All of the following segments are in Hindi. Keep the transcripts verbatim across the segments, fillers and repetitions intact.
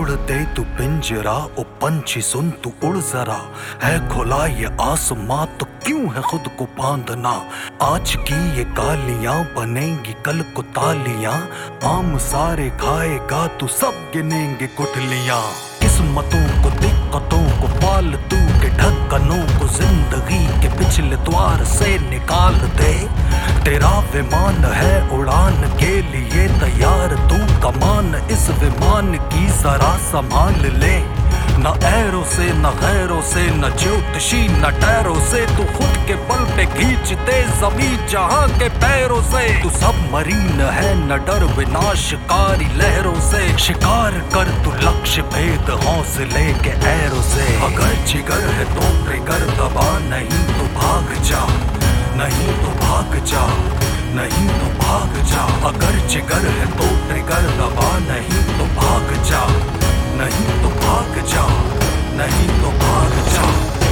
तोड़ दे तू पिंजरा, ओ पंछी सुन तू उड़ जरा। है खुला ये आसमां तो क्यों है खुद को बांधना। आज की ये गालियां बनेंगी कल को तालियां। आम सारे खाएगा तू सब गिनेंगे गुठलियां। किस्मतों को दिक्कतों को फालतू के ढक्कनों को जिंदगी के पिछले द्वार से निकाल दे। तेरा विमान है उड़ान के लिए तैयार, तू कमान इस विमान की जरा संभाल ले। न ऐरों से न गैरों से न ज्योतिषी न टैरों से, तू खुद के बल पे खींचते जमीन जहां के पैरों से। तू सब मरीन है न डर विनाशकारी लहरों से। शिकार कर तू लक्ष्य भेद हौसले के ऐरों से। अगर जिगर है तो ट्रिगर दबा, नहीं तो भाग जा, नहीं तो भाग जा, नहीं तो भाग जा। अगर जिगर है तो ट्रिगर दबा, नहीं तो भाग जा, नहीं तो भाग जा, नहीं तो भाग जा।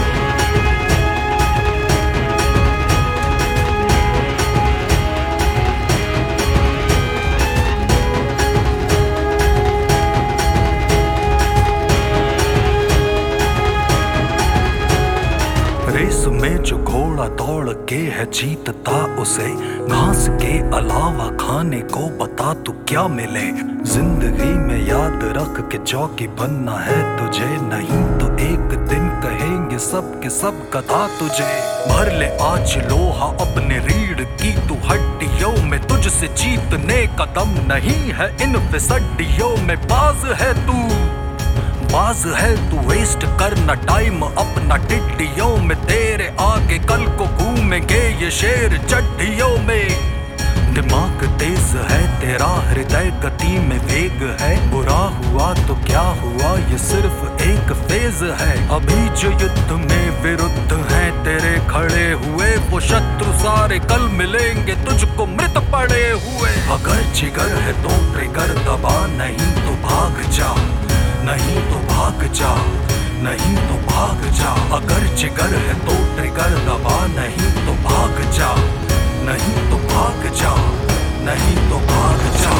रेस में जो घोड़ा दौड़ के है जीतता उसे, घास के अलावा खाने को बता तू क्या मिले। जिंदगी में याद रख के चौकी बनना है तुझे, नहीं तो एक दिन कहेंगे सब के सब गधा तुझे। भर ले आज लोहा अपने रीढ़ की तू हड्डियों में, तुझसे जीतने का दम नहीं है इन फिसड्डियों में। बाज है तू बाज है तू, वेस्ट करना टाइम अपना टिड्डियों में। तेरे आगे कल को घूमेंगे ये शेर चड्डियों में। दिमाग तेज है तेरा, हृदय गति में वेग है। बुरा हुआ तो क्या हुआ ये सिर्फ एक फेज है। अभी जो युद्ध में विरुद्ध हैं तेरे खड़े हुए, वो शत्रु सारे कल मिलेंगे तुझको मृत पड़े हुए। अगर जिगर है तो ट्रिगर दबा, नहीं तो भाग जा, नहीं तो भाग जा, नहीं तो भाग जा। अगर जिगर है तो ट्रिगर दबा, नहीं तो भाग जा, नहीं तो भाग जा, नहीं तो भाग जा।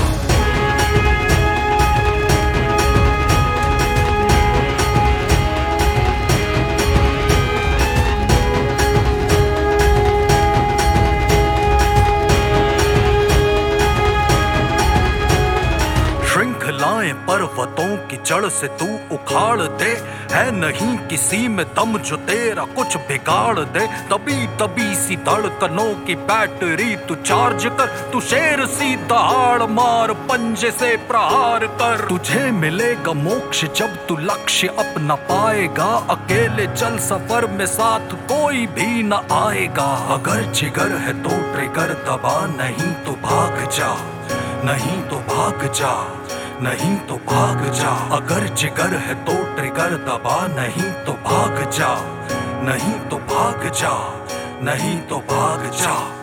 श्रृंखलाएं पर्वतों की जड़ से तू उखाड़ दे। है नहीं किसी में दम जो तेरा कुछ बिगाड़ दे। तभी तभी सी धड़कनों की बैटरी तू चार्ज कर। तू शेर सी दहाड़ मार, पंजे से प्रहार कर। तुझे मिलेगा मोक्ष जब तू लक्ष्य अपना पाएगा। अकेले चल सफर में साथ कोई भी न आएगा। अगर जिगर है तो ट्रिगर दबा, नहीं तो भाग जा, नहीं तो भाग जा, नहीं तो भाग जा। अगर जिगर है तो ट्रिगर दबा, नहीं तो भाग जा, नहीं तो भाग जा, नहीं तो भाग जा।